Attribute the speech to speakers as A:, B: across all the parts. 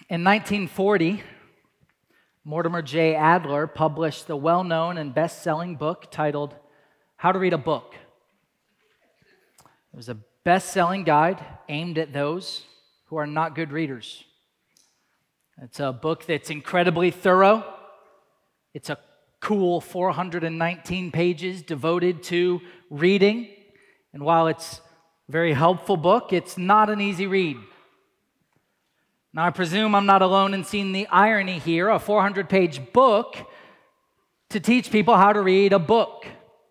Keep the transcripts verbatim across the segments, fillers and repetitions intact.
A: In nineteen forty, Mortimer J. Adler published the well-known and best-selling book titled How to Read a Book. It was a best-selling guide aimed at those who are not good readers. It's a book that's incredibly thorough. It's a cool four hundred nineteen pages devoted to reading. And while it's a very helpful book, it's not an easy read. Now, I presume I'm not alone in seeing the irony here, a four hundred page book to teach people how to read a book.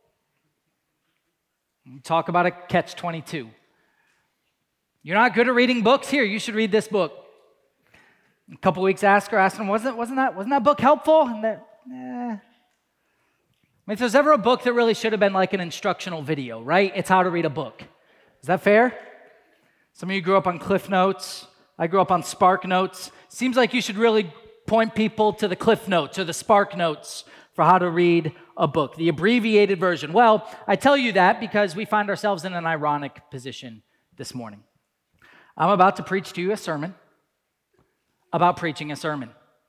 A: Talk about a catch twenty-two. You're not good at reading books? Here, you should read this book. A couple weeks after, asked him, wasn't, wasn't, that, wasn't that book helpful? And that, eh. I mean, if there's ever a book that really should have been like an instructional video, right? It's How to Read a Book. Is that fair? Some of you grew up on Cliff Notes. I grew up on Spark Notes. Seems like you should really point people to the Cliff Notes or the Spark Notes for how to read a book, the abbreviated version. Well, I tell you that because we find ourselves in an ironic position this morning. I'm about to preach to you a sermon about preaching a sermon.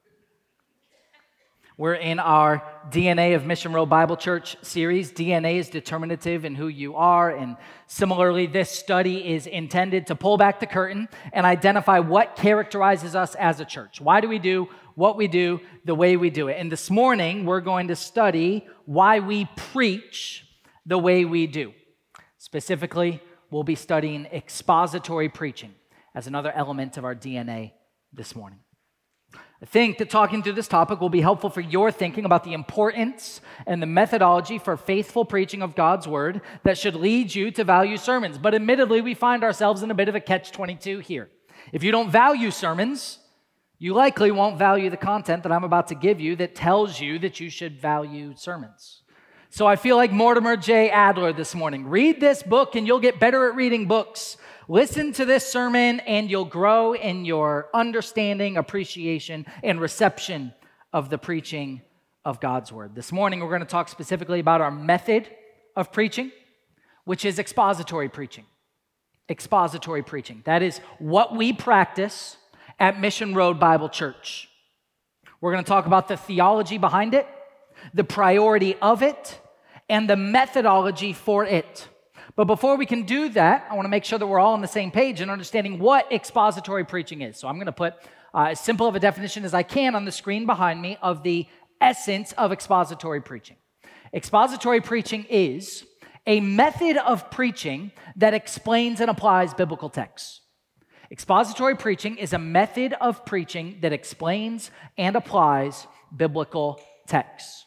A: We're in our D N A of Mission Road Bible Church series. D N A is determinative in who you are, and similarly, this study is intended to pull back the curtain and identify what characterizes us as a church. Why do we do what we do the way we do it? And this morning, we're going to study why we preach the way we do. Specifically, we'll be studying expository preaching as another element of our D N A this morning. I think that talking through this topic will be helpful for your thinking about the importance and the methodology for faithful preaching of God's word that should lead you to value sermons. But admittedly, we find ourselves in a bit of a catch twenty-two here. If you don't value sermons, you likely won't value the content that I'm about to give you that tells you that you should value sermons. So I feel like Mortimer J. Adler this morning. Read this book and you'll get better at reading books. Listen to this sermon and you'll grow in your understanding, appreciation, and reception of the preaching of God's word. This morning, we're going to talk specifically about our method of preaching, which is expository preaching. Expository preaching. That is what we practice at Mission Road Bible Church. We're going to talk about the theology behind it, the priority of it, and the methodology for it. But before we can do that, I want to make sure that we're all on the same page in understanding what expository preaching is. So I'm going to put uh, as simple of a definition as I can on the screen behind me of the essence of expository preaching. Expository preaching is a method of preaching that explains and applies biblical texts. Expository preaching is a method of preaching that explains and applies biblical texts.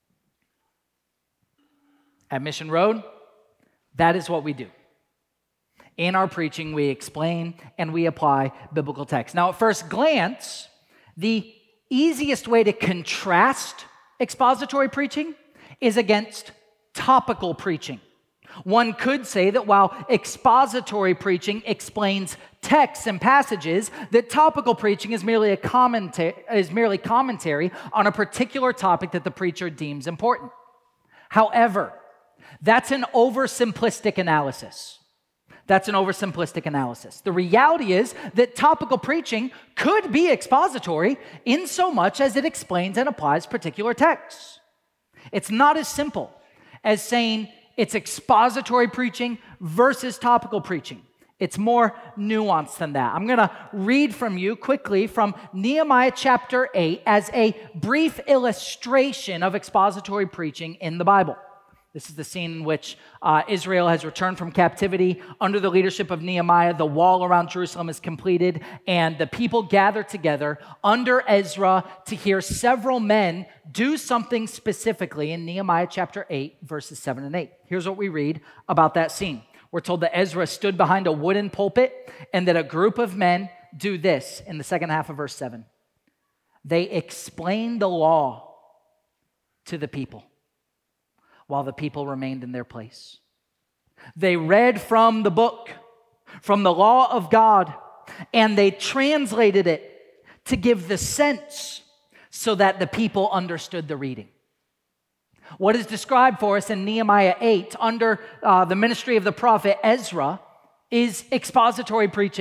A: At Mission Road, that is what we do. In our preaching, we explain and we apply biblical text. Now, at first glance, the easiest way to contrast expository preaching is against topical preaching. One could say that while expository preaching explains texts and passages, that topical preaching is merely a commentary, is merely commentary on a particular topic that the preacher deems important. However, that's an oversimplistic analysis. That's an oversimplistic analysis. The reality is that topical preaching could be expository in so much as it explains and applies particular texts. It's not as simple as saying it's expository preaching versus topical preaching. It's more nuanced than that. I'm going to read from you quickly from Nehemiah chapter eight as a brief illustration of expository preaching in the Bible. This is the scene in which uh, Israel has returned from captivity under the leadership of Nehemiah. The wall around Jerusalem is completed, and the people gather together under Ezra to hear several men do something specifically in Nehemiah chapter eight, verses seven and eight. Here's what we read about that scene. We're told that Ezra stood behind a wooden pulpit and that a group of men do this in the second half of verse seven. They explain the law to the people, while the people remained in their place. They read from the book, from the law of God, and they translated it to give the sense so that the people understood the reading. What is described for us in Nehemiah eight under uh, the ministry of the prophet Ezra is expository preaching.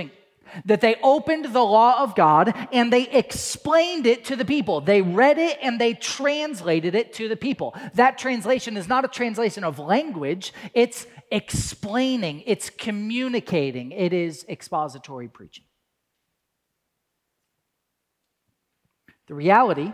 A: that they opened the law of God and they explained it to the people. They read it and they translated it to the people. That translation is not a translation of language, it's explaining, it's communicating, it is expository preaching. The reality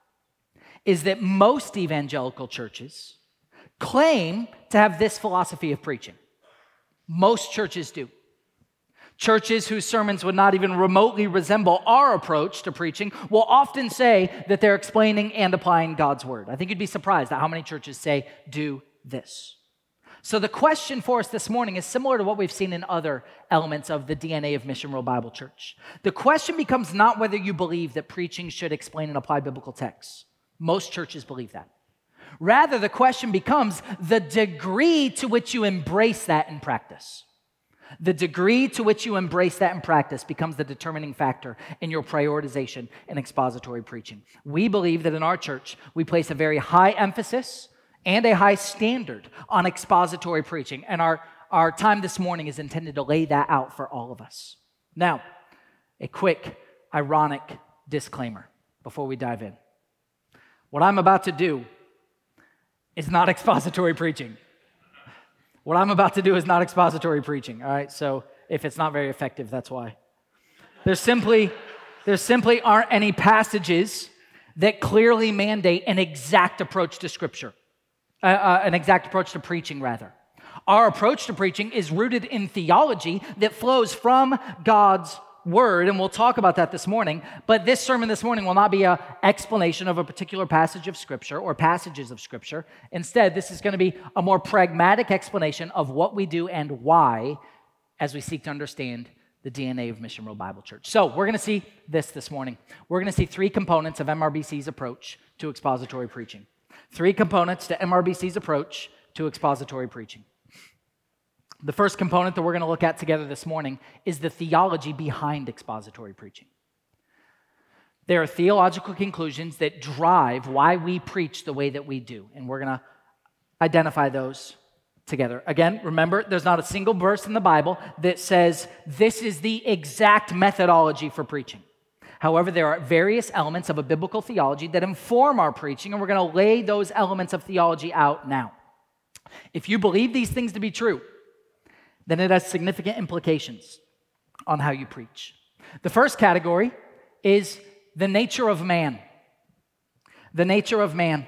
A: is that most evangelical churches claim to have this philosophy of preaching. Most churches do. Churches whose sermons would not even remotely resemble our approach to preaching will often say that they're explaining and applying God's word. I think you'd be surprised at how many churches say, do this. So the question for us this morning is similar to what we've seen in other elements of the D N A of Mission World Bible Church. The question becomes not whether you believe that preaching should explain and apply biblical texts. Most churches believe that. Rather, the question becomes the degree to which you embrace that in practice. The degree to which you embrace that in practice becomes the determining factor in your prioritization and expository preaching. We believe that in our church, we place a very high emphasis and a high standard on expository preaching, and our, our time this morning is intended to lay that out for all of us. Now, a quick, ironic disclaimer before we dive in. What I'm about to do is not expository preaching. What I'm about to do is not expository preaching, all right? So if it's not very effective, that's why. There simply, there simply aren't any passages that clearly mandate an exact approach to Scripture, uh, uh, an exact approach to preaching, rather. Our approach to preaching is rooted in theology that flows from God's word, and we'll talk about that this morning, but this sermon this morning will not be an explanation of a particular passage of Scripture or passages of Scripture. Instead, this is going to be a more pragmatic explanation of what we do and why as we seek to understand the D N A of Mission World Bible Church. So we're going to see this this morning. We're going to see three components of M R B C's approach to expository preaching. Three components to M R B C's approach to expository preaching. The first component that we're going to look at together this morning is the theology behind expository preaching. There are theological conclusions that drive why we preach the way that we do, and we're going to identify those together. Again, remember, there's not a single verse in the Bible that says this is the exact methodology for preaching. However, there are various elements of a biblical theology that inform our preaching, and we're going to lay those elements of theology out now. If you believe these things to be true, then it has significant implications on how you preach. The first category is the nature of man. The nature of man.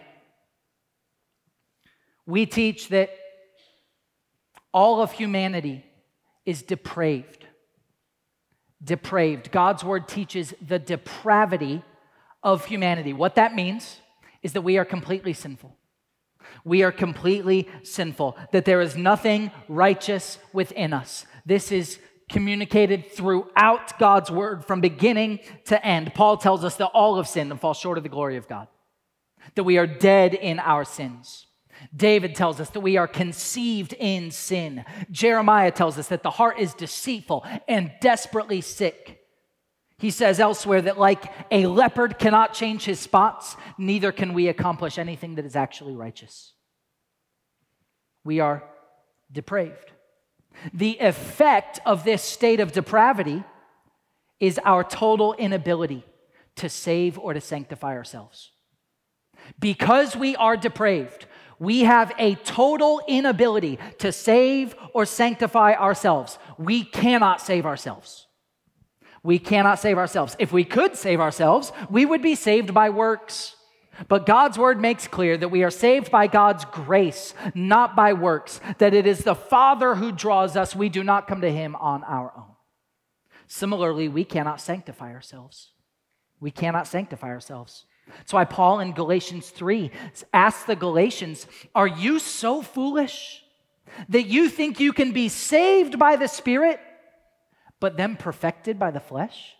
A: We teach that all of humanity is depraved. Depraved. God's word teaches the depravity of humanity. What that means is that we are completely sinful. We are completely sinful, that there is nothing righteous within us. This is communicated throughout God's word from beginning to end. Paul tells us that all have sinned and fall short of the glory of God, that we are dead in our sins. David tells us that we are conceived in sin. Jeremiah tells us that the heart is deceitful and desperately sick. He says elsewhere that like a leopard cannot change his spots, neither can we accomplish anything that is actually righteous. We are depraved. The effect of this state of depravity is our total inability to save or to sanctify ourselves. Because we are depraved, we have a total inability to save or sanctify ourselves. We cannot save ourselves. We cannot save ourselves. If we could save ourselves, we would be saved by works. But God's word makes clear that we are saved by God's grace, not by works, that it is the Father who draws us. We do not come to him on our own. Similarly, we cannot sanctify ourselves. We cannot sanctify ourselves. That's why Paul in Galatians three asks the Galatians, are you so foolish that you think you can be saved by the Spirit, but then perfected by the flesh?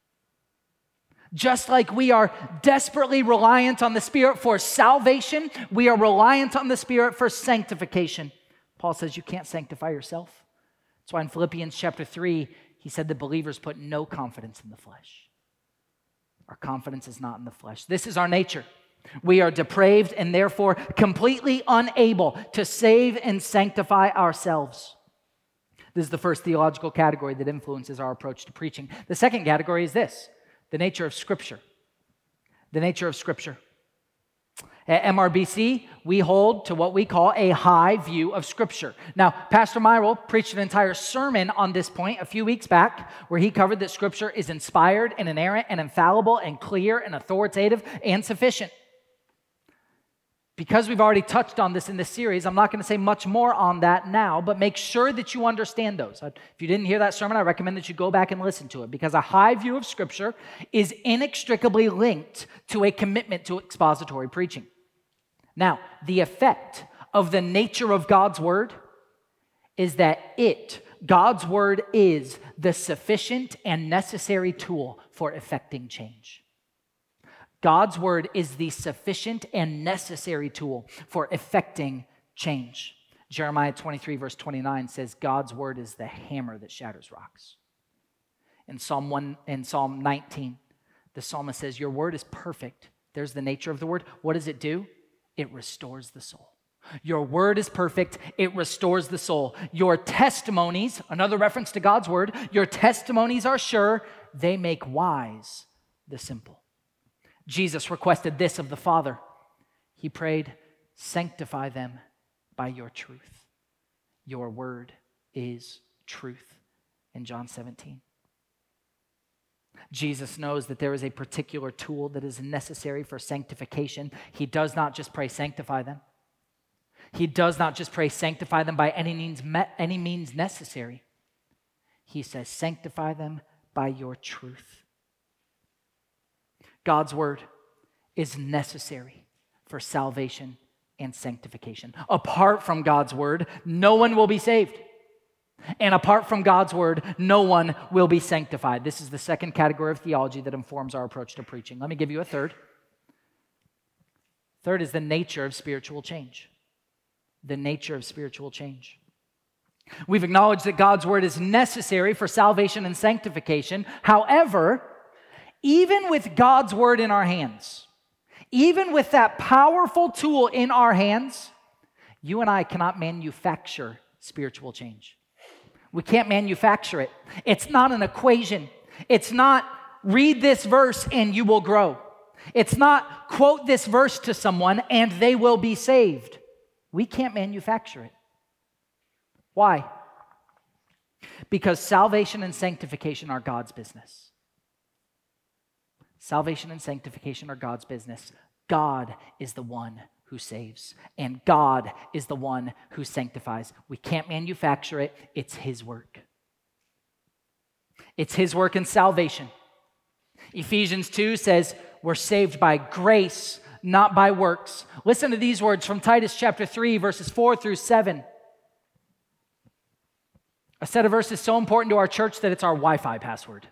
A: Just like we are desperately reliant on the Spirit for salvation, we are reliant on the Spirit for sanctification. Paul says you can't sanctify yourself. That's why in Philippians chapter three, he said that believers put no confidence in the flesh. Our confidence is not in the flesh. This is our nature. We are depraved and therefore completely unable to save and sanctify ourselves. This is the first theological category that influences our approach to preaching. The second category is this, the nature of Scripture. The nature of Scripture. At M R B C, we hold to what we call a high view of Scripture. Now, Pastor Myril preached an entire sermon on this point a few weeks back where he covered that Scripture is inspired and inerrant and infallible and clear and authoritative and sufficient. Because we've already touched on this in this series, I'm not going to say much more on that now, but make sure that you understand those. If you didn't hear that sermon, I recommend that you go back and listen to it, because a high view of Scripture is inextricably linked to a commitment to expository preaching. Now, the effect of the nature of God's Word is that it, God's Word, is the sufficient and necessary tool for effecting change. God's Word is the sufficient and necessary tool for effecting change. Jeremiah twenty-three, verse twenty-nine says, God's Word is the hammer that shatters rocks. In Psalm one, in Psalm nineteen, the psalmist says, your Word is perfect. There's the nature of the Word. What does it do? It restores the soul. Your Word is perfect. It restores the soul. Your testimonies, another reference to God's Word, your testimonies are sure. They make wise the simple. Jesus requested this of the Father. He prayed, sanctify them by your truth. Your word is truth, in John seventeen. Jesus knows that there is a particular tool that is necessary for sanctification. He does not just pray, sanctify them. He does not just pray, sanctify them by any means, any means necessary. He says, sanctify them by your truth. God's word is necessary for salvation and sanctification. Apart from God's word, no one will be saved. And apart from God's word, no one will be sanctified. This is the second category of theology that informs our approach to preaching. Let me give you a third. Third is the nature of spiritual change. The nature of spiritual change. We've acknowledged that God's word is necessary for salvation and sanctification. However, even with God's word in our hands, even with that powerful tool in our hands, you and I cannot manufacture spiritual change. We can't manufacture it. It's not an equation. It's not read this verse and you will grow. It's not quote this verse to someone and they will be saved. We can't manufacture it. Why? Because salvation and sanctification are God's business. Salvation and sanctification are God's business. God is the one who saves, and God is the one who sanctifies. We can't manufacture it. It's His work. It's His work in salvation. Ephesians two says, we're saved by grace, not by works. Listen to these words from Titus chapter three, verses four through seven. A set of verses so important to our church that it's our Wi-Fi password.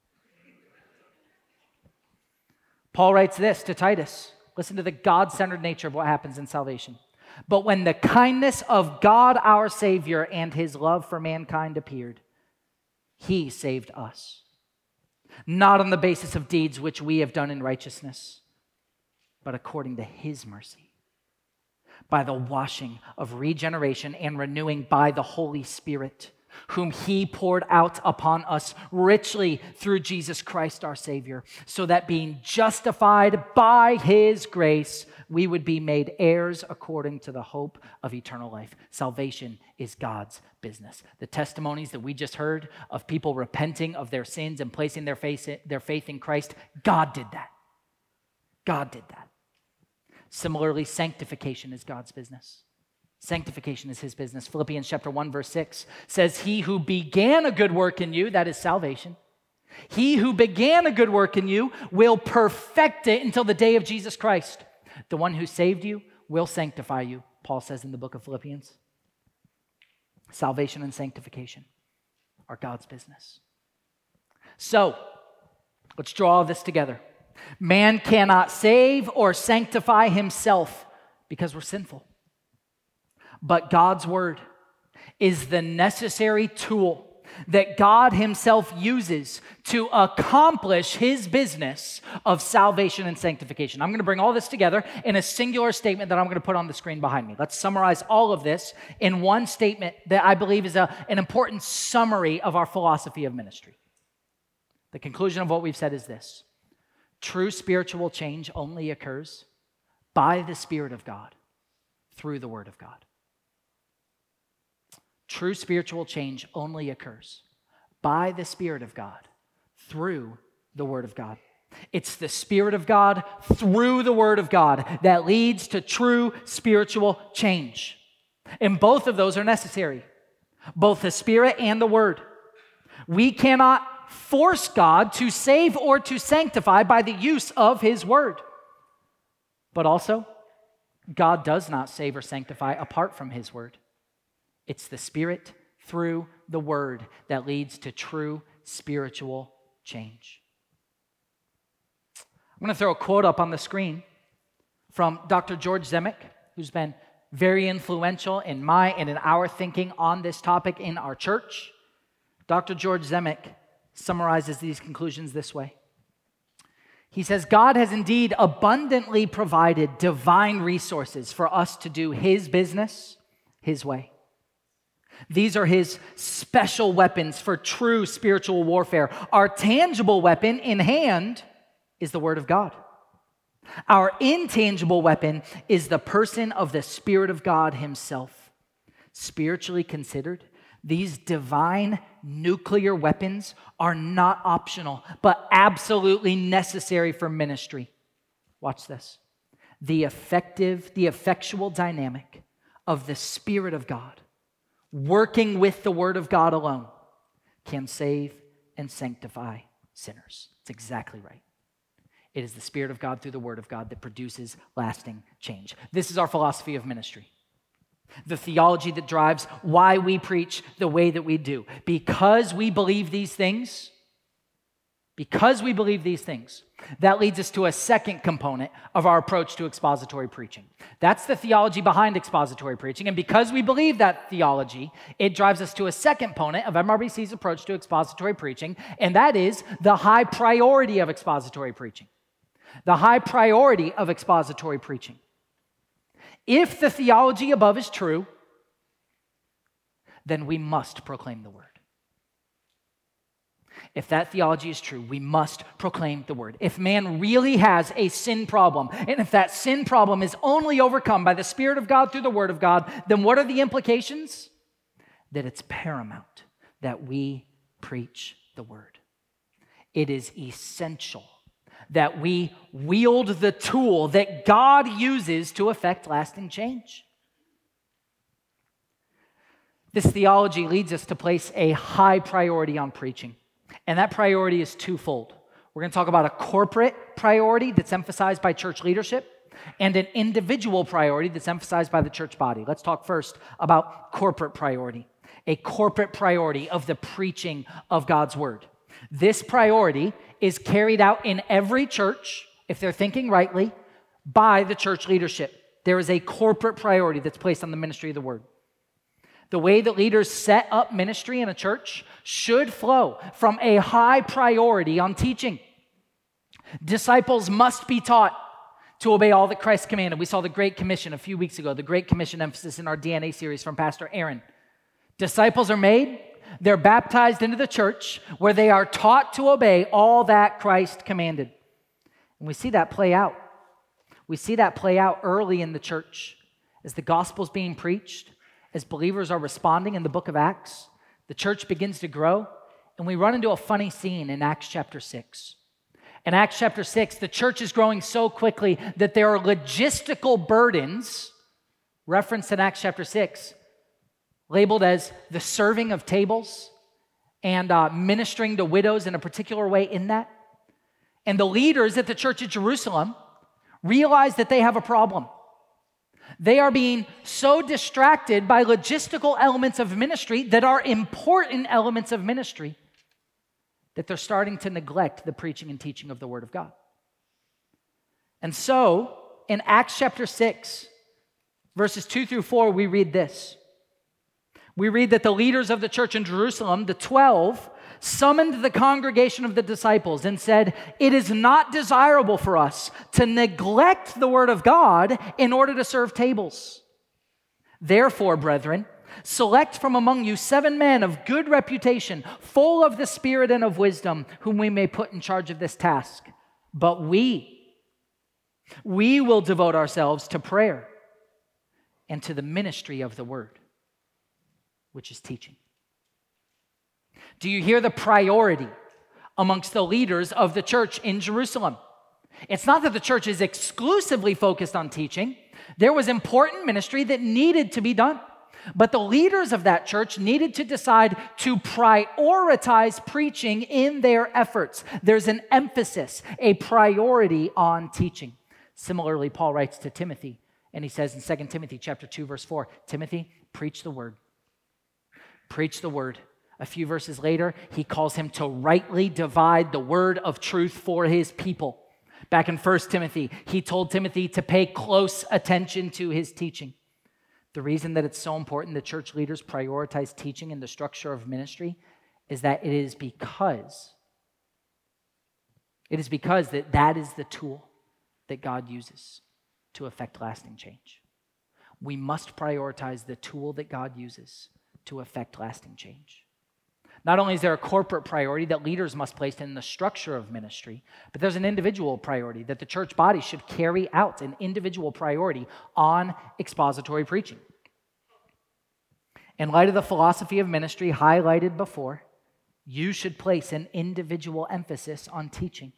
A: Paul writes this to Titus. Listen to the God-centered nature of what happens in salvation. But when the kindness of God our Savior and His love for mankind appeared, He saved us, not on the basis of deeds which we have done in righteousness, but according to His mercy, by the washing of regeneration and renewing by the Holy Spirit, whom He poured out upon us richly through Jesus Christ our Savior, so that being justified by His grace, we would be made heirs according to the hope of eternal life. Salvation is God's business. The testimonies that we just heard of people repenting of their sins and placing their faith, their faith in Christ, God did that. God did that. Similarly, sanctification is God's business. Sanctification is His business. Philippians chapter one, verse six says, He who began a good work in you, that is salvation, He who began a good work in you will perfect it until the day of Jesus Christ. The one who saved you will sanctify you, Paul says in the book of Philippians. Salvation and sanctification are God's business. So, let's draw all this together. Man cannot save or sanctify himself because we're sinful. But God's word is the necessary tool that God himself uses to accomplish his business of salvation and sanctification. I'm going to bring all this together in a singular statement that I'm going to put on the screen behind me. Let's summarize all of this in one statement that I believe is a, an important summary of our philosophy of ministry. The conclusion of what we've said is this: true spiritual change only occurs by the Spirit of God through the Word of God. True spiritual change only occurs by the Spirit of God through the Word of God. It's the Spirit of God through the Word of God that leads to true spiritual change. And both of those are necessary, both the Spirit and the Word. We cannot force God to save or to sanctify by the use of his Word. But also, God does not save or sanctify apart from his Word. It's the Spirit through the Word that leads to true spiritual change. I'm going to throw a quote up on the screen from Doctor George Zemek, who's been very influential in my and in our thinking on this topic in our church. Doctor George Zemek summarizes these conclusions this way. He says, God has indeed abundantly provided divine resources for us to do his business his way. These are his special weapons for true spiritual warfare. Our tangible weapon in hand is the Word of God. Our intangible weapon is the person of the Spirit of God himself. Spiritually considered, these divine nuclear weapons are not optional, but absolutely necessary for ministry. Watch this. The effective, the effectual dynamic of the Spirit of God working with the Word of God alone can save and sanctify sinners. It's exactly right. It is the Spirit of God through the Word of God that produces lasting change. This is our philosophy of ministry. The theology that drives why we preach the way that we do. Because we believe these things, because we believe these things, that leads us to a second component of our approach to expository preaching. That's the theology behind expository preaching. And because we believe that theology, it drives us to a second component of M R B C's approach to expository preaching, and that is the high priority of expository preaching. The high priority of expository preaching. If the theology above is true, then we must proclaim the Word. If that theology is true, we must proclaim the Word. If man really has a sin problem, and if that sin problem is only overcome by the Spirit of God through the Word of God, then what are the implications? That it's paramount that we preach the Word. It is essential that we wield the tool that God uses to effect lasting change. This theology leads us to place a high priority on preaching. And that priority is twofold. We're going to talk about a corporate priority that's emphasized by church leadership and an individual priority that's emphasized by the church body. Let's talk first about corporate priority, a corporate priority of the preaching of God's Word. This priority is carried out in every church, if they're thinking rightly, by the church leadership. There is a corporate priority that's placed on the ministry of the Word. The way that leaders set up ministry in a church should flow from a high priority on teaching. Disciples must be taught to obey all that Christ commanded. We saw the Great Commission a few weeks ago, the Great Commission emphasis in our D N A series from Pastor Aaron. Disciples are made, they're baptized into the church where they are taught to obey all that Christ commanded. And we see that play out. We see that play out early in the church as the gospel's being preached. As believers are responding in the book of Acts, the church begins to grow, and we run into a funny scene in Acts chapter six. In Acts chapter six, the church is growing so quickly that there are logistical burdens referenced in Acts chapter six, labeled as the serving of tables and uh, ministering to widows in a particular way in that. And the leaders at the church at Jerusalem realize that they have a problem. They are being so distracted by logistical elements of ministry that are important elements of ministry that they're starting to neglect the preaching and teaching of the Word of God. And so, in Acts chapter six, verses two through four, we read this. We read that the leaders of the church in Jerusalem, the twelve, summoned the congregation of the disciples and said, "It is not desirable for us to neglect the word of God in order to serve tables. Therefore, brethren, select from among you seven men of good reputation, full of the Spirit and of wisdom, whom we may put in charge of this task. But we, we will devote ourselves to prayer and to the ministry of the word," which is teaching. Do you hear the priority amongst the leaders of the church in Jerusalem? It's not that the church is exclusively focused on teaching. There was important ministry that needed to be done. But the leaders of that church needed to decide to prioritize preaching in their efforts. There's an emphasis, a priority on teaching. Similarly, Paul writes to Timothy, and he says in Second Timothy chapter two, verse four, "Timothy, preach the word. Preach the word." A few verses later, he calls him to rightly divide the word of truth for his people. Back in First Timothy, he told Timothy to pay close attention to his teaching. The reason that it's so important that church leaders prioritize teaching in the structure of ministry is that it is because it is because that that is the tool that God uses to effect lasting change. We must prioritize the tool that God uses to effect lasting change. Not only is there a corporate priority that leaders must place in the structure of ministry, but there's an individual priority that the church body should carry out, an individual priority on expository preaching. In light of the philosophy of ministry highlighted before, you should place an individual emphasis on teaching.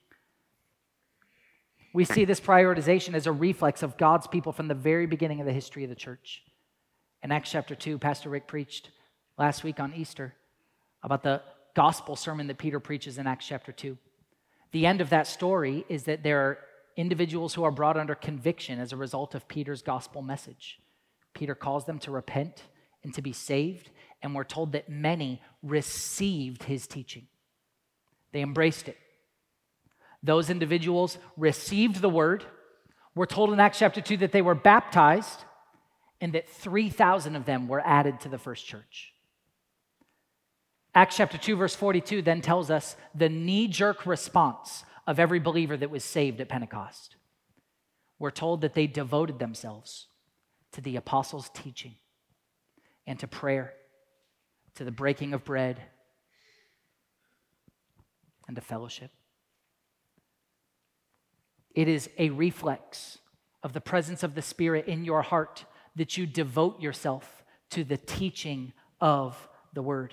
A: We see this prioritization as a reflex of God's people from the very beginning of the history of the church. In Acts chapter two, Pastor Rick preached last week on Easter about the gospel sermon that Peter preaches in Acts chapter two. The end of that story is that there are individuals who are brought under conviction as a result of Peter's gospel message. Peter calls them to repent and to be saved, and we're told that many received his teaching. They embraced it. Those individuals received the word. We're told in Acts chapter two that they were baptized and that three thousand of them were added to the first church. Acts chapter two, verse forty-two then tells us the knee-jerk response of every believer that was saved at Pentecost. We're told that they devoted themselves to the apostles' teaching and to prayer, to the breaking of bread, and to fellowship. It is a reflex of the presence of the Spirit in your heart that you devote yourself to the teaching of the word.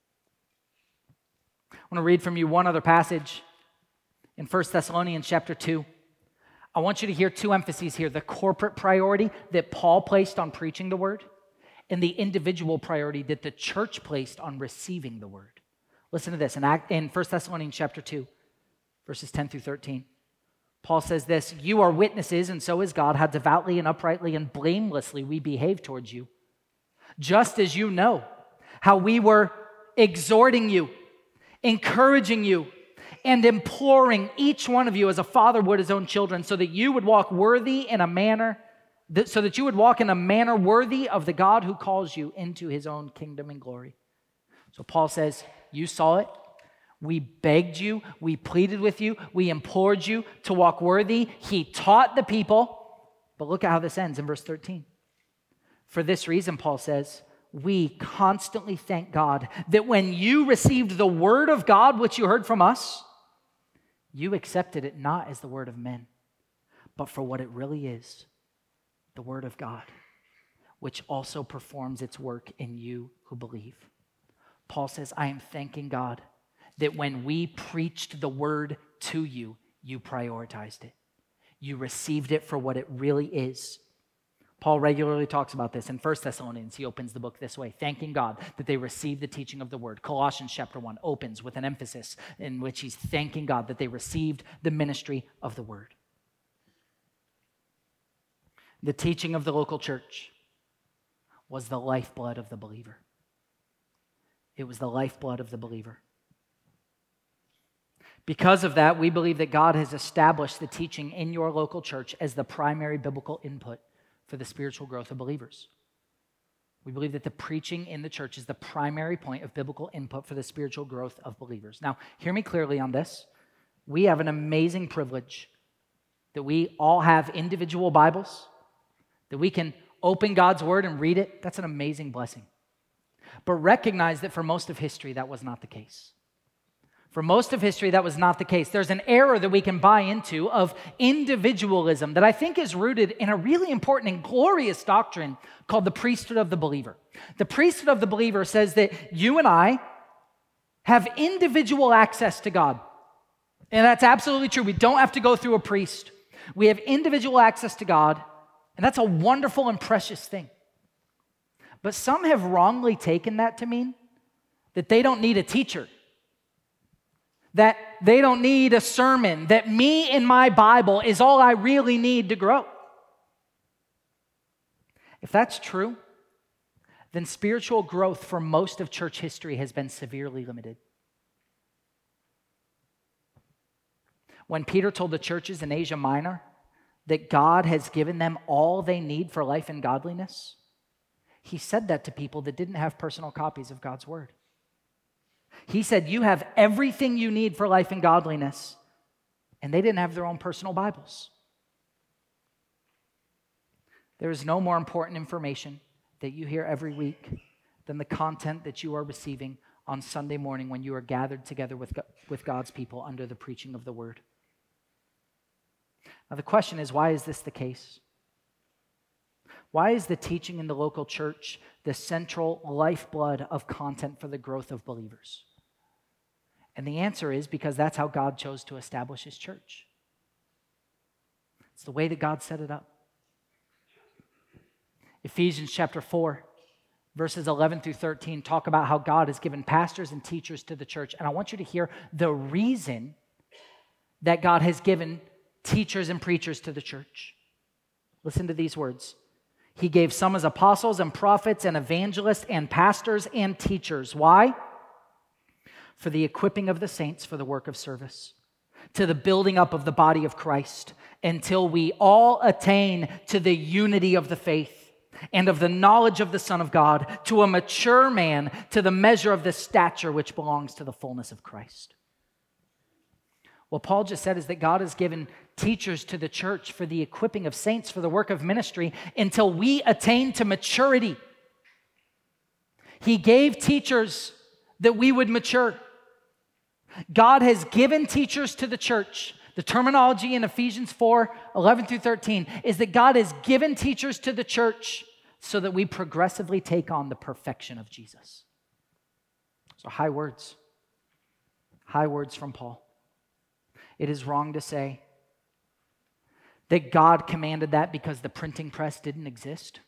A: I want to read from you one other passage in First Thessalonians chapter two. I want you to hear two emphases here: the corporate priority that Paul placed on preaching the word and the individual priority that the church placed on receiving the word. Listen to this in First Thessalonians chapter two, verses ten through thirteen. Paul says this: "You are witnesses, and so is God, how devoutly and uprightly and blamelessly we behave towards you. Just as you know how we were exhorting you, encouraging you, and imploring each one of you as a father would his own children, so that you would walk worthy in a manner, that, so that you would walk in a manner worthy of the God who calls you into his own kingdom and glory." So Paul says, you saw it. We begged you, we pleaded with you, we implored you to walk worthy. He taught the people. But look at how this ends in verse thirteen. "For this reason," Paul says, "we constantly thank God that when you received the word of God, which you heard from us, you accepted it not as the word of men, but for what it really is, the word of God, which also performs its work in you who believe." Paul says, I am thanking God that when we preached the word to you, you prioritized it. You received it for what it really is. Paul regularly talks about this. In First Thessalonians, he opens the book this way, thanking God that they received the teaching of the word. Colossians chapter one opens with an emphasis in which he's thanking God that they received the ministry of the word. The teaching of the local church was the lifeblood of the believer. It was the lifeblood of the believer. Because of that, we believe that God has established the teaching in your local church as the primary biblical input for the spiritual growth of believers. We believe that the preaching in the church is the primary point of biblical input for the spiritual growth of believers. Now, hear me clearly on this. We have an amazing privilege that we all have individual Bibles, that we can open God's word and read it. That's an amazing blessing. But recognize that for most of history, that was not the case. For most of history, that was not the case. There's an error that we can buy into of individualism that I think is rooted in a really important and glorious doctrine called the priesthood of the believer. The priesthood of the believer says that you and I have individual access to God. And that's absolutely true. We don't have to go through a priest. We have individual access to God, and that's a wonderful and precious thing. But some have wrongly taken that to mean that they don't need a teacher, that they don't need a sermon, that me and my Bible is all I really need to grow. If that's true, then spiritual growth for most of church history has been severely limited. When Peter told the churches in Asia Minor that God has given them all they need for life and godliness, he said that to people that didn't have personal copies of God's word. He said, you have everything you need for life and godliness, and they didn't have their own personal Bibles. There is no more important information that you hear every week than the content that you are receiving on Sunday morning when you are gathered together with, with God's people under the preaching of the word. Now the question is, why is this the case? Why is the teaching in the local church the central lifeblood of content for the growth of believers? And the answer is because that's how God chose to establish his church. It's the way that God set it up. Ephesians chapter four, verses eleven through thirteen talk about how God has given pastors and teachers to the church. And I want you to hear the reason that God has given teachers and preachers to the church. Listen to these words. He gave some as apostles and prophets and evangelists and pastors and teachers. Why? For the equipping of the saints for the work of service, to the building up of the body of Christ, until we all attain to the unity of the faith and of the knowledge of the Son of God, to a mature man, to the measure of the stature which belongs to the fullness of Christ. What Paul just said is that God has given teachers to the church for the equipping of saints for the work of ministry until we attain to maturity. He gave teachers that we would mature. God has given teachers to the church. The terminology in Ephesians four, eleven through thirteen is that God has given teachers to the church so that we progressively take on the perfection of Jesus. So high words. High words from Paul. It is wrong to say that God commanded that because the printing press didn't exist.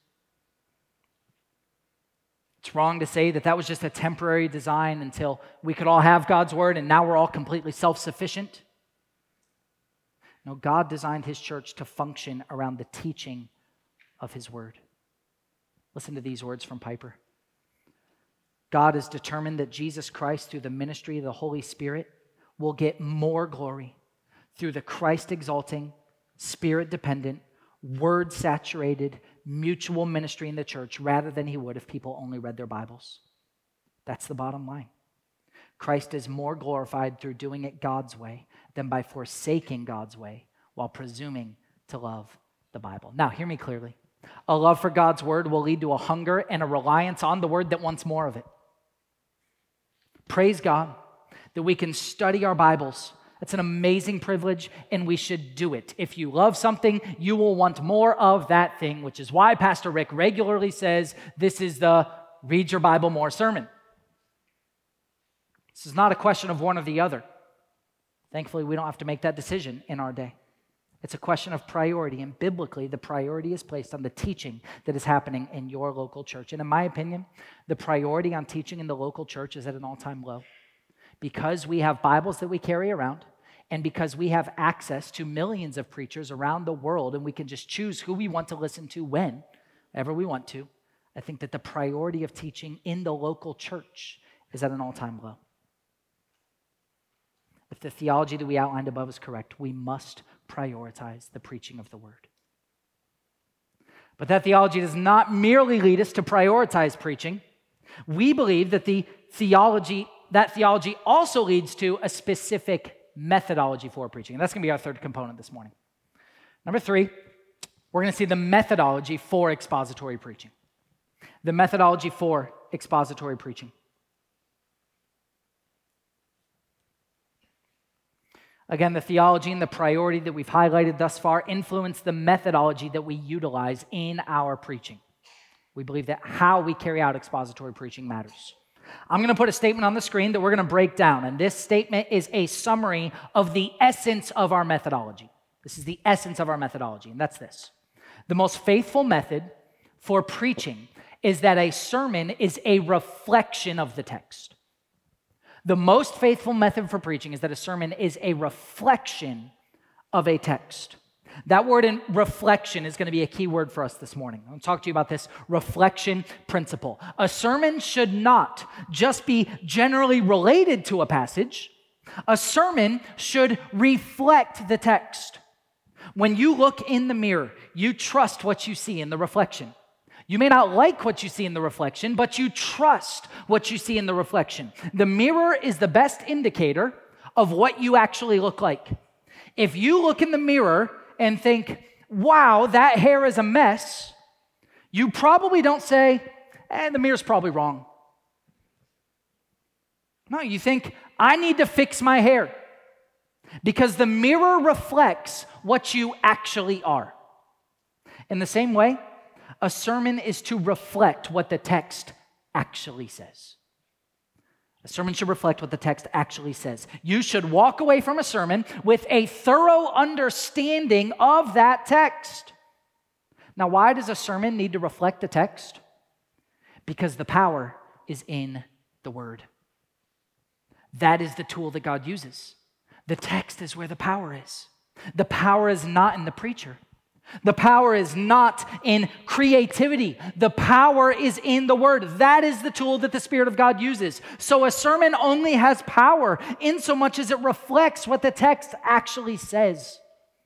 A: It's wrong to say that that was just a temporary design until we could all have God's word and now we're all completely self-sufficient. No, God designed his church to function around the teaching of his word. Listen to these words from Piper. God has determined that Jesus Christ, through the ministry of the Holy Spirit, will get more glory through the Christ-exalting, Spirit-dependent, word-saturated, mutual ministry in the church rather than he would if people only read their Bibles. That's the bottom line. Christ is more glorified through doing it God's way than by forsaking God's way while presuming to love the Bible. Now, hear me clearly. A love for God's word will lead to a hunger and a reliance on the word that wants more of it. Praise God that we can study our Bibles. It's an amazing privilege, and we should do it. If you love something, you will want more of that thing, which is why Pastor Rick regularly says this is the read your Bible more sermon. This is not a question of one or the other. Thankfully, we don't have to make that decision in our day. It's a question of priority, and biblically, the priority is placed on the teaching that is happening in your local church. And in my opinion, the priority on teaching in the local church is at an all-time low. Because we have Bibles that we carry around, and because we have access to millions of preachers around the world, and we can just choose who we want to listen to whenever we want to, I think that the priority of teaching in the local church is at an all-time low. If the theology that we outlined above is correct, we must prioritize the preaching of the word. But that theology does not merely lead us to prioritize preaching. We believe that the theology, that theology also leads to a specific methodology for preaching. And that's going to be our third component this morning. Number three, we're going to see the methodology for expository preaching. The methodology for expository preaching. Again, the theology and the priority that we've highlighted thus far influence the methodology that we utilize in our preaching. We believe that how we carry out expository preaching matters. I'm going to put a statement on the screen that we're going to break down, and this statement is a summary of the essence of our methodology. This is the essence of our methodology, and that's this. The most faithful method for preaching is that a sermon is a reflection of the text. The most faithful method for preaching is that a sermon is a reflection of a text. That word in reflection is going to be a key word for us this morning. I'm going to talk to you about this reflection principle. A sermon should not just be generally related to a passage. A sermon should reflect the text. When you look in the mirror, you trust what you see in the reflection. You may not like what you see in the reflection, but you trust what you see in the reflection. The mirror is the best indicator of what you actually look like. If you look in the mirror and think, wow, that hair is a mess, you probably don't say, eh, the mirror's probably wrong. No, you think, I need to fix my hair. Because the mirror reflects what you actually are. In the same way, a sermon is to reflect what the text actually says. A sermon should reflect what the text actually says. You should walk away from a sermon with a thorough understanding of that text. Now, why does a sermon need to reflect the text? Because the power is in the Word. That is the tool that God uses. The text is where the power is. The power is not in the preacher. The power is not in creativity. The power is in the Word. That is the tool that the Spirit of God uses. So a sermon only has power in so much as it reflects what the text actually says.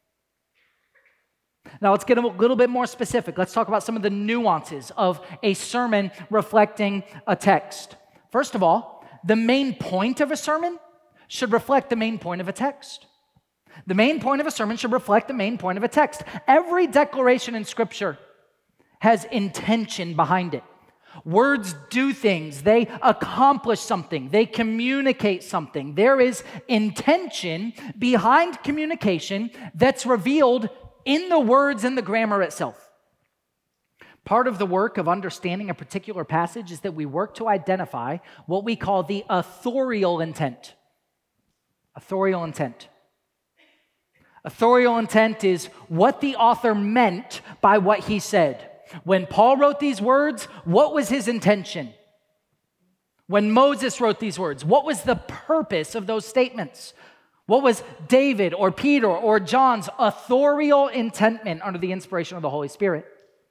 A: Now let's get a little bit more specific. Let's talk about some of the nuances of a sermon reflecting a text. First of all, the main point of a sermon should reflect the main point of a text. The main point of a sermon should reflect the main point of a text. Every declaration in Scripture has intention behind it. Words do things. They accomplish something. They communicate something. There is intention behind communication that's revealed in the words and the grammar itself. Part of the work of understanding a particular passage is that we work to identify what we call the authorial intent. Authorial intent. Authorial intent is what the author meant by what he said. When Paul wrote these words, what was his intention? When Moses wrote these words, what was the purpose of those statements? What was David or Peter or John's authorial intentment under the inspiration of the Holy Spirit?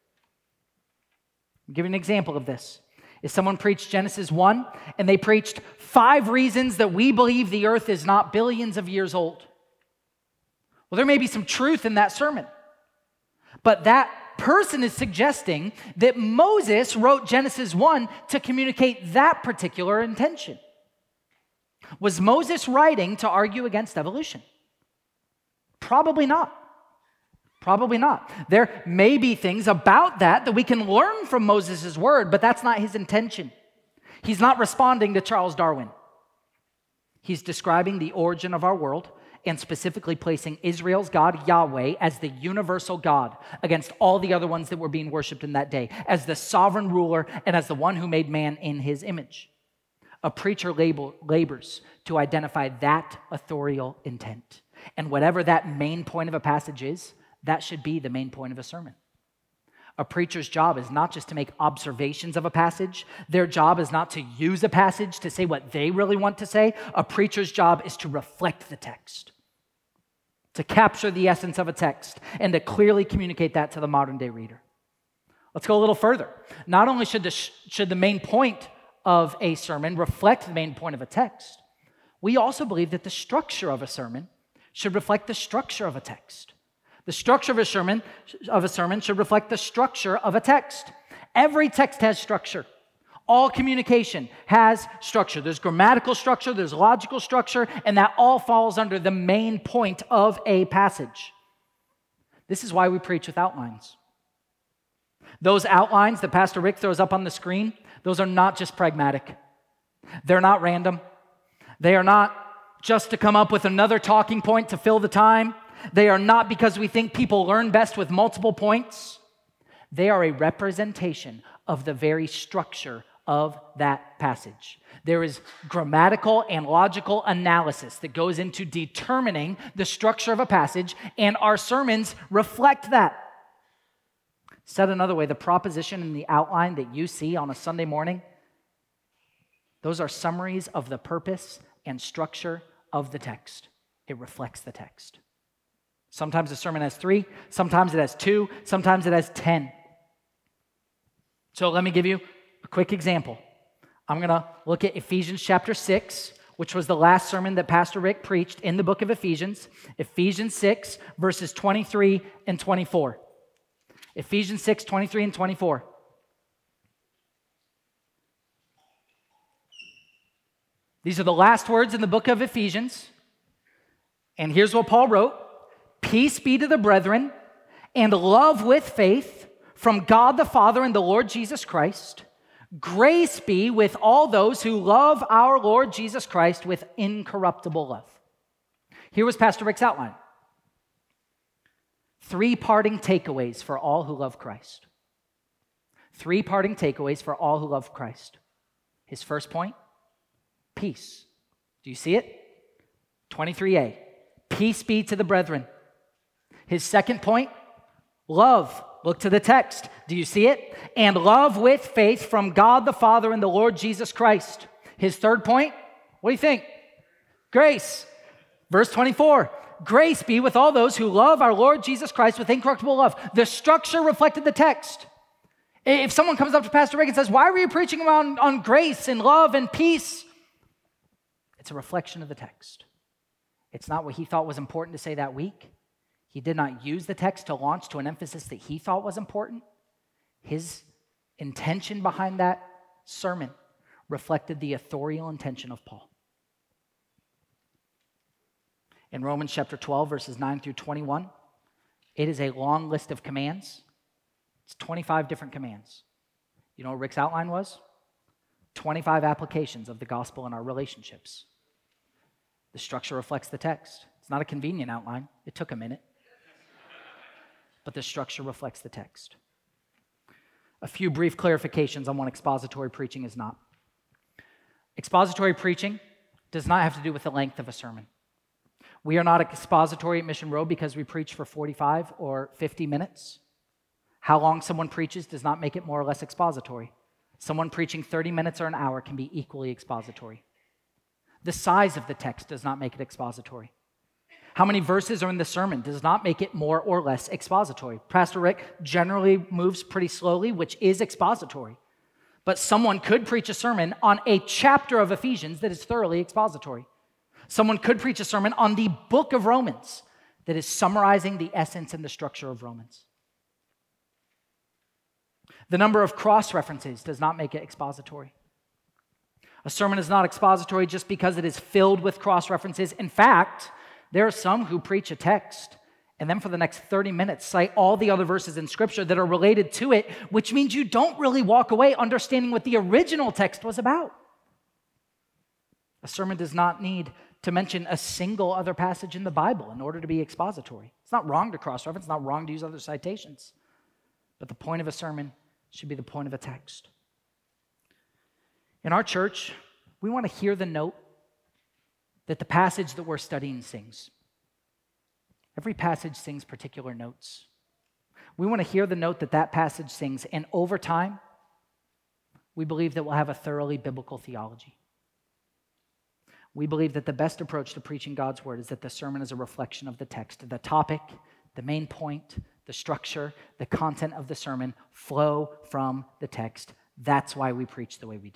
A: I'll give you an example of this. If someone preached Genesis one and they preached five reasons that we believe the earth is not billions of years old. Well, there may be some truth in that sermon, but that person is suggesting that Moses wrote Genesis one to communicate that particular intention. Was Moses writing to argue against evolution? Probably not. Probably not. There may be things about that that we can learn from Moses' word, but that's not his intention. He's not responding to Charles Darwin. He's describing the origin of our world and specifically placing Israel's God, Yahweh, as the universal God against all the other ones that were being worshipped in that day, as the sovereign ruler and as the one who made man in his image. A preacher label, labors to identify that authorial intent. And whatever that main point of a passage is, that should be the main point of a sermon. A preacher's job is not just to make observations of a passage. Their job is not to use a passage to say what they really want to say. A preacher's job is to reflect the text, to capture the essence of a text, and to clearly communicate that to the modern day reader. Let's go a little further. Not only should the, should the main point of a sermon reflect the main point of a text, we also believe that the structure of a sermon should reflect the structure of a text. The structure of a sermon of a sermon should reflect the structure of a text. Every text has structure. All communication has structure. There's grammatical structure, there's logical structure, and that all falls under the main point of a passage. This is why we preach with outlines. Those outlines that Pastor Rick throws up on the screen, those are not just pragmatic. They're not random. They are not just to come up with another talking point to fill the time. They are not because we think people learn best with multiple points. They are a representation of the very structure of that passage. There is grammatical and logical analysis that goes into determining the structure of a passage, and our sermons reflect that. Said another way, the proposition and the outline that you see on a Sunday morning, those are summaries of the purpose and structure of the text. It reflects the text. Sometimes a sermon has three, sometimes it has two, sometimes it has ten. So let me give you a quick example. I'm going to look at Ephesians chapter six, which was the last sermon that Pastor Rick preached in the book of Ephesians. Ephesians six, verses twenty-three and twenty-four. Ephesians six, twenty-three and twenty-four. These are the last words in the book of Ephesians. And here's what Paul wrote. Peace be to the brethren, and love with faith from God the Father and the Lord Jesus Christ. Grace be with all those who love our Lord Jesus Christ with incorruptible love. Here was Pastor Rick's outline. Three parting takeaways for all who love Christ. Three parting takeaways for all who love Christ. His first point, peace. Do you see it? twenty-three a. Peace be to the brethren. His second point, love. Look to the text. Do you see it? And love with faith from God the Father and the Lord Jesus Christ. His third point, what do you think? Grace. Verse twenty-four. Grace be with all those who love our Lord Jesus Christ with incorruptible love. The structure reflected the text. If someone comes up to Pastor Rick and says, why were you preaching on, on grace and love and peace? It's a reflection of the text. It's not what he thought was important to say that week. He did not use the text to launch to an emphasis that he thought was important. His intention behind that sermon reflected the authorial intention of Paul. In Romans chapter twelve, verses nine through twenty-one, it is a long list of commands. It's twenty-five different commands. You know what Rick's outline was? twenty-five applications of the gospel in our relationships. The structure reflects the text. It's not a convenient outline. It took a minute. But the structure reflects the text. A few brief clarifications on what expository preaching is not. Expository preaching does not have to do with the length of a sermon. We are not expository at Mission Road because we preach for forty-five or fifty minutes. How long someone preaches does not make it more or less expository. Someone preaching thirty minutes or an hour can be equally expository. The size of the text does not make it expository. How many verses are in the sermon does not make it more or less expository. Pastor Rick generally moves pretty slowly, which is expository. But someone could preach a sermon on a chapter of Ephesians that is thoroughly expository. Someone could preach a sermon on the book of Romans that is summarizing the essence and the structure of Romans. The number of cross-references does not make it expository. A sermon is not expository just because it is filled with cross-references. In fact, there are some who preach a text and then for the next thirty minutes cite all the other verses in Scripture that are related to it, which means you don't really walk away understanding what the original text was about. A sermon does not need to mention a single other passage in the Bible in order to be expository. It's not wrong to cross-reference. It's not wrong to use other citations. But the point of a sermon should be the point of a text. In our church, we want to hear the note that the passage that we're studying sings. Every passage sings particular notes. We want to hear the note that that passage sings, and over time, we believe that we'll have a thoroughly biblical theology. We believe that the best approach to preaching God's word is that the sermon is a reflection of the text. The topic, the main point, the structure, the content of the sermon flow from the text. That's why we preach the way we do.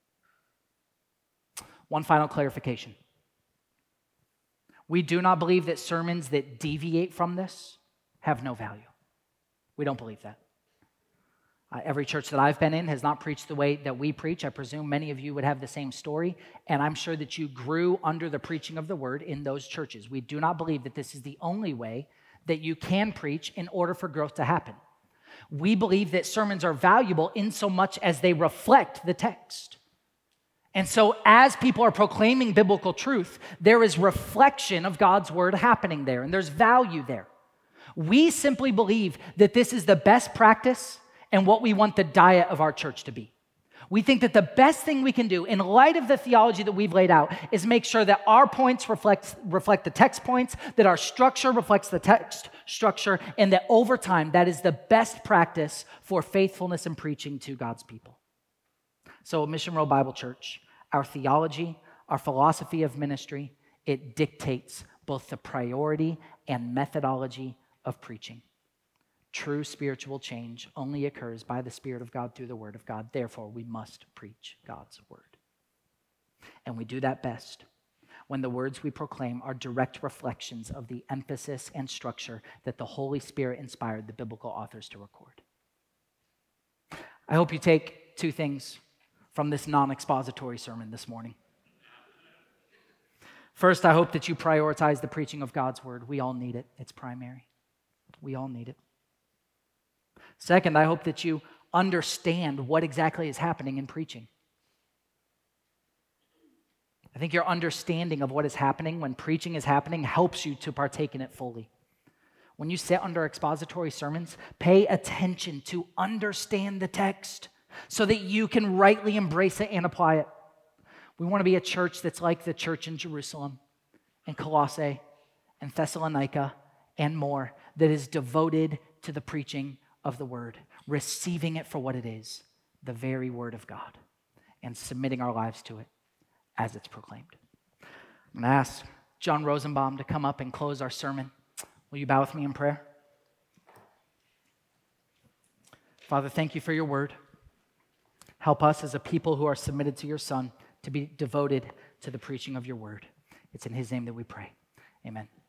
A: One final clarification. We do not believe that sermons that deviate from this have no value. We don't believe that. Uh, every church that I've been in has not preached the way that we preach. I presume many of you would have the same story, and I'm sure that you grew under the preaching of the word in those churches. We do not believe that this is the only way that you can preach in order for growth to happen. We believe that sermons are valuable in so much as they reflect the text. And so as people are proclaiming biblical truth, there is reflection of God's word happening there, and there's value there. We simply believe that this is the best practice and what we want the diet of our church to be. We think that the best thing we can do in light of the theology that we've laid out is make sure that our points reflect, reflect the text points, that our structure reflects the text structure, and that over time, that is the best practice for faithfulness in preaching to God's people. So at Mission Road Bible Church, our theology, our philosophy of ministry, it dictates both the priority and methodology of preaching. True spiritual change only occurs by the Spirit of God through the Word of God. Therefore, we must preach God's Word. And we do that best when the words we proclaim are direct reflections of the emphasis and structure that the Holy Spirit inspired the biblical authors to record. I hope you take two things from this non-expository sermon this morning. First, I hope that you prioritize the preaching of God's Word. We all need it. It's primary. We all need it. Second, I hope that you understand what exactly is happening in preaching. I think your understanding of what is happening when preaching is happening helps you to partake in it fully. When you sit under expository sermons, pay attention to understand the text so that you can rightly embrace it and apply it. We want to be a church that's like the church in Jerusalem and Colossae and Thessalonica and more, that is devoted to the preaching of the word, receiving it for what it is, the very word of God, and submitting our lives to it as it's proclaimed. I'm going to ask John Rosenbaum to come up and close our sermon. Will you bow with me in prayer? Father, thank you for your word. Help us as a people who are submitted to your Son to be devoted to the preaching of your word. It's in his name that we pray. Amen.